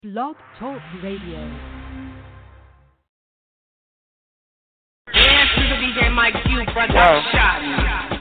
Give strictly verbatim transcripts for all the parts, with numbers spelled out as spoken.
Blog Talk Radio. Dance to the D J Mike Q production.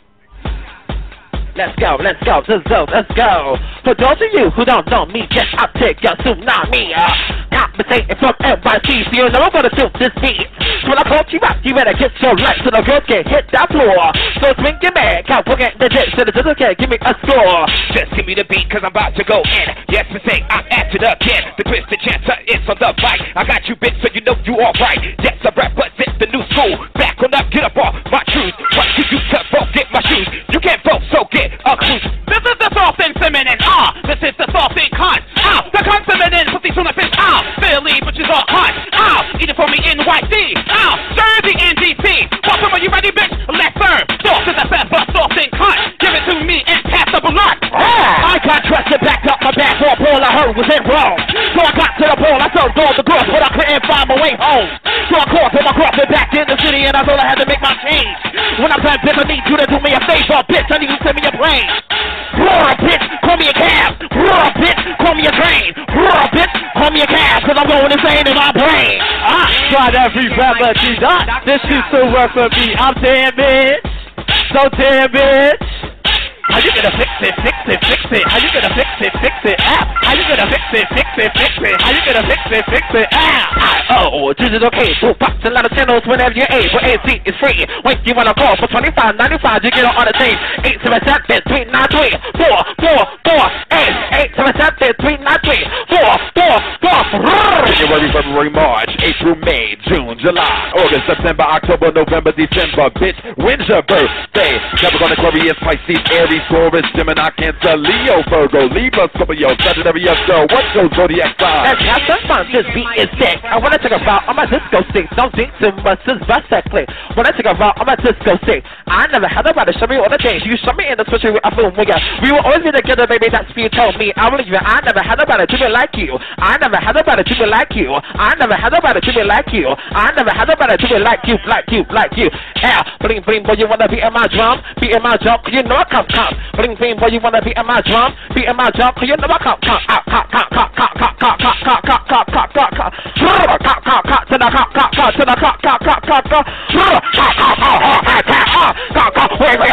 Let's go, let's go, let's go, let's go. For those of you who don't know me, just I'll take your tsunami. Uh, compensating from N Y C, so you know I'm gonna do this beat. So when I call you up, you better get your lights so the girls can hit that floor. So swing your man, can't forget the dick, so the just okay, give me a score. Just give me the beat, cause I'm about to go in. Yes, to say I'm at it again. The twisted chancer is on the bike. I got you bitch, so you know you alright. Yes, I represent the new school. Back on up, get up off my shoes. What you do to vote, get my shoes. You can't vote, so get a cruise. This is the soft and feminine, ah. Uh, this is the soft and cunt, ah. Uh, the cunt feminine, put these on the fist, ah. Uh, Philly, which is all cunt, ah. Uh, eat it for me N Y C, ah. Uh, Jersey and D C. Welcome, are you ready, bitch? Let's serve. Soft is the best, but soft and cunt. Give it to me and pass the blunt. Ah, I got dressed and backed up my back for a ball I heard was in wrong. So I got to the ball, I served all the girls, but I couldn't find my way home. So I called for my girlfriend back in the city, and I thought I had to make my change. When I'm done, bitch, I need you to do me a favor, bitch. I need you to send me a plane. Roar, bitch, call me a cab. Roar, bitch, call me a train. Roar, bitch, call me a cab, cause I'm going insane in my brain. I tried every remedy, not this used to work for me. I'm damn bitch, so damn bitch. How you gonna fix it, fix it, fix it? How you gonna fix it, fix it? Ah, how you gonna fix it, fix it, fix it? How you gonna fix it, fix it? Ah, oh, digital cable, pops a lot of channels whenever you're able. A C is free. When you wanna call for twenty-five ninety-five, you get it on the team. Eight seven seven three nine three four four four eight. Eight seven seven three nine three four four four. January, February, March, April, May, June, July, August, September, October, November, December. Bitch, when's your birthday? Capricorn, Aquarius, Pisces, Aries, Taurus, Gemini, Cancer, Leo, Virgo, Libra, Scorpio, Sagittarius, girl, what's your zodiac sign? Let's have some fun, this beat is sick. I wanna take a route on my disco stick. Don't think too much, just bust that click. When I take a route on my disco stick, I never had nobody show me all the things. You show me in the switcher with a boom, we got. We will always be together, baby, that's what you told me. I believe it, I never had nobody to be like you. I never had nobody to be like you. I never had nobody to be like you. I never had nobody to be like you, like you, like you. Yeah, bling, bling, boy, you wanna be in my drum? Be in my drum, cause you know I come, come. Bling, bling, boy, you wanna be in my drum? Be in my drum, cause you know I come, come. Out, cop, cop, cop, cop, cop, cop, cop, cop, cop, cop, cop, cop, cop. Cop, cop, cop, to the cop, cop, cop, to the cop, cop, cop, cop, cop. Cop, cop, cop, cop, cop, cop, cop, wait, wait.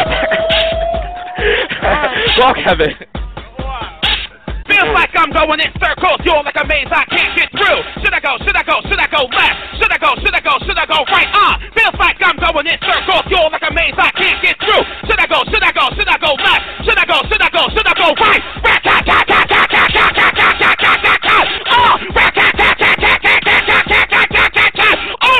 Go, Kevin. Feels like I'm going in circles, you're like a maze I can't get through. Should I go, should I go, should I go left? Should I go, should I go, should I go right? Uh, feels like I'm going in circles, you're like a maze I can't get through. Should I go, should I go, should I go left? Should I go, should I go, should I go right? Rat tat tat tat tat tat tat tat tat tat tat tat tat. Oh, rat tat tat tat tat tat tat tat tat tat tat tat tat. Oh,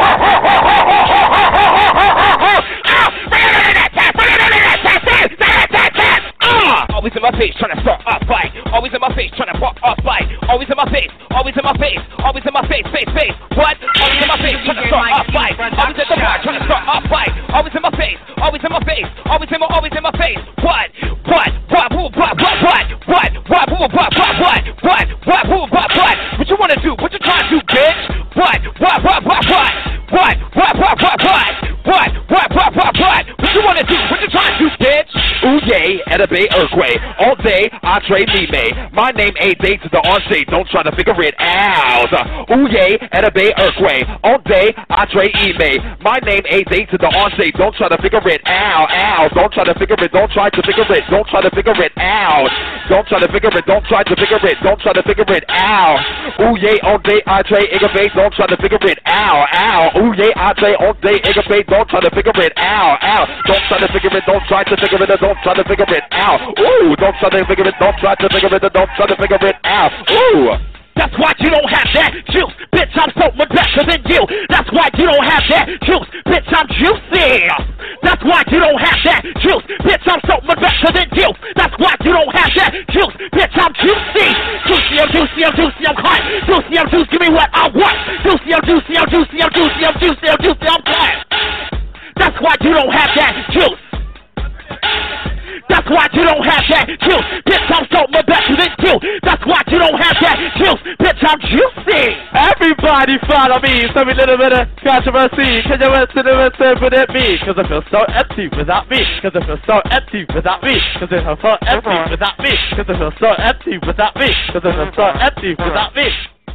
always in my face, trying to start a fight. Always in my face, trying to walk a fight. Always in my face, always in my face, always in my face, face, face. What? Always in my face, trying to start a fight. Always at the bar, trying to start a fight. Always in my face, always in my face, always in my, always in my face. What? What? What? What? What? What? What? What? What? What? What? What? What? What? What? What? What? What you wanna do? What you trying to do, bitch? What? What? What? What? What? What? What? What? What? What? What? What? What? What? What? What you wanna do? What you trying to do, bitch? Ooh yay, at a bay earthquake. All day, entree me may. My name A day to the entree, don't try to figure it out. Ooh yay, at a bay earthquake. All day, entree e may. My name A day to the entree, don't try to figure it out. Ow, don't try to figure it, don't try to figure it, don't try to figure it out. Don't try to figure it, don't try to figure it, don't try to figure it out. Ooh yay, all day, entree, igabay, don't try to figure it out. Ow, ooh yay, entree, all day, igabay, don't try to figure it out. Ow, don't try to figure it, don't try to figure it, don't try to figure it out. Ooh, don't try to figure it, don't try to figure it, don't try to figure it out. Ooh. That's why you don't have that juice, bitch, I'm so much better than you. That's why you don't have that juice, bitch, I'm juicy. That's why you don't have that juice, bitch, I'm so much better than you. That's why you don't have that juice, bitch, I'm juicy. Juicy, I'm juicy, I'm juicy, I'm hot. Juicy, I'm juicy, give me what I want. Juicy, I'm juicy, I'm juicy, I'm juicy, I'm juicy, I'm juicy, I'm hot. That's why you don't have that juice. That's why you don't have that juice, bitch, I'm so much better than you. That's why you don't have that juice, bitch, I'm juicy. Everybody follow me. Some little bit of controversy. Cause you went to the west with it me. Cause I feel so empty without me. Cause I feel so empty without me. Cause I feel so empty without me. Cause I feel so empty without me. Cause I feel so empty without me.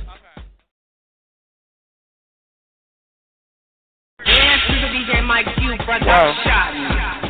Dance to the D J Mike Q production.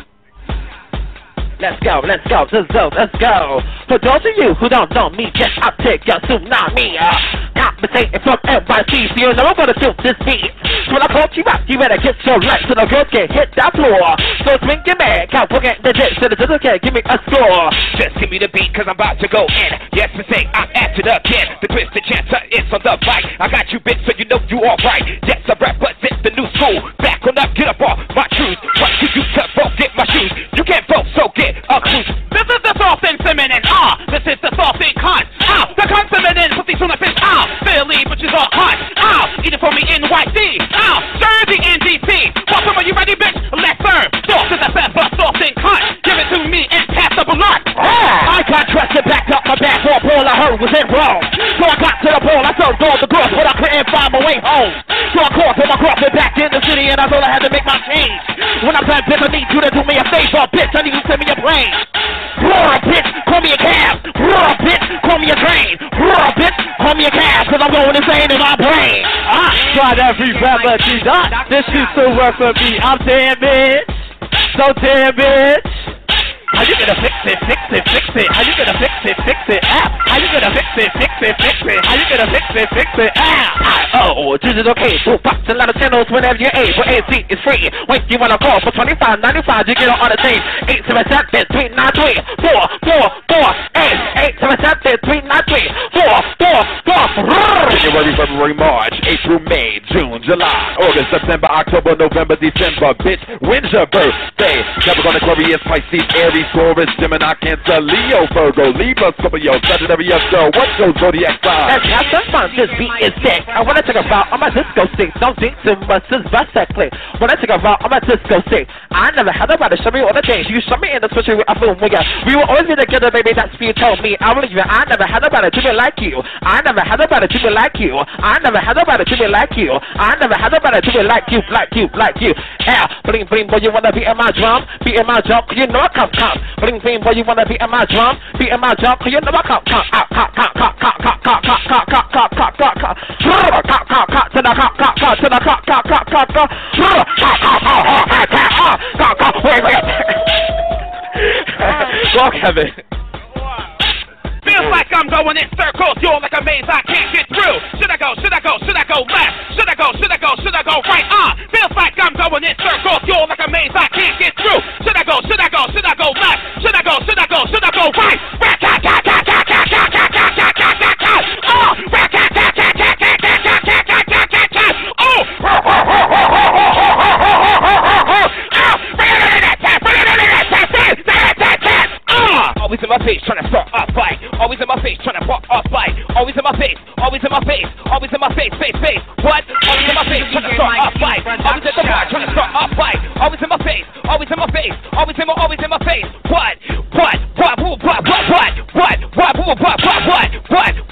Let's go, let's go, let's go, let's go. For those of you who don't know me, yes, I'll take your tsunami. Uh, compensating from N Y C, so you know I'm gonna do this beat. So when I call you out, you better get your legs so the girls can hit that floor. So swing your man, can't forget the dick, so the just can't give me a score. Just give me the beat, cause I'm about to go in. Yes, to say I'm at it again. The twisted chancer is on the mic. I got you bit, so you know you alright. Yes, I represent the new school. Back on up, get up off my shoes. What you do to vote, get my shoes. You can't vote, so get a cruise. This is the soft and feminine, ah. This is the soft and cunt, ah. The cunt feminine, pussy tuna fish, ah. Philly, bitches all cunt, ah. Eat it for me, N Y C, ah. Jersey, N D C. Welcome, are you ready, bitch? Let's serve. Soft as a pepper, soft and cunt. Give it to me and pass the blunt. Ah, I got dressed and backed up my back for a ball I heard was in wrong. So I got to the ball, I told all the girls, but I couldn't find my way home. So I called for my girlfriend back in the city, and I thought I had to make my change. When I said, bitch, I need you to do me a favor, bitch, I need you to send me a plane. Roar, bitch, call me a cab. Roar, bitch, call me a train. Roar, bitch, call me a cab, cause I'm going insane in my brain. I tried every remedy, not this used to work for me. I'm damn bitch, so damn bitch. How you gonna fix it, fix it, fix it? How you gonna fix it, fix it? Ah, how you gonna fix it, fix it, fix it? How you gonna fix it, fix it? Ah, oh, digital cable, box a lot of channels whenever you're able. A C is free. When you wanna call for twenty-five ninety-five, you get it on the team. Eight seven seven three nine three four four four eight. Eight seven seven three nine three four four four. January, February, March, April, May, June, July, August, September, October, November, December. Bitch, when's your birthday? Capricorn, Aquarius, Pisces, Aries, Taurus, Gemini, Cancer, Leo, Virgo, Libra, Scorpio, Sagittarius, girl. What's your zodiac sign? Let's have some fun. This beat is sick. I wanna take a route on my disco stick. Don't think too much, just bust that click. When I take a route on my disco stick, I never had nobody show me all the things. You show me in the switcher with a boom. We will always be together, baby. That's what you told me. I believe you. I never had nobody to be like you. I never had nobody to be like you. I never had nobody to be like you. I never had nobody to be like you, like you, like you. Yeah, bling bling, boy, you wanna be in my drum, be in my drum, you know I come come. Bling bling, boy, you wanna be in my drum, be in my drum, you know I come come. Out, come, come, come, come, come, come, come, come, come, come, come, come, come. Come, come, come, to the come, come, come, to the come, come, come, come, come. Come, come, come, come, come, wait, wait. Go, Kevin. Feels like I'm going in circles, you're like a maze I can't get through. Should I go, should I go, should I go left? Should I go, should I go, should I go right? Uh, feels like I'm going in circles, you're like a maze I can't get through. Should I go, should I go, should I go left? Should I go, should I go, should I go right? Always in my face, trying to start a fight. Always in my face, trying to walk a fight. Always in my face, always in my face, always in my face, face, face. What? Always in my face, trying to start a fight. Always at the bar, trying to start a fight. Always in my face, always in my face, always in my, always in my face. What? What? What? What? What? What? What? What? What? What? What? What? What?